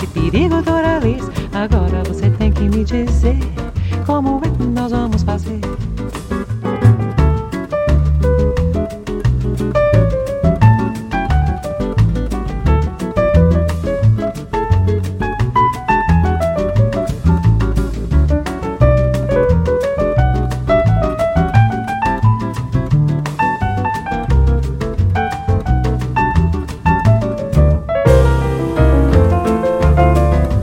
Que perigo, Doralice. Agora você tem que me dizer como é que nós vamos fazer.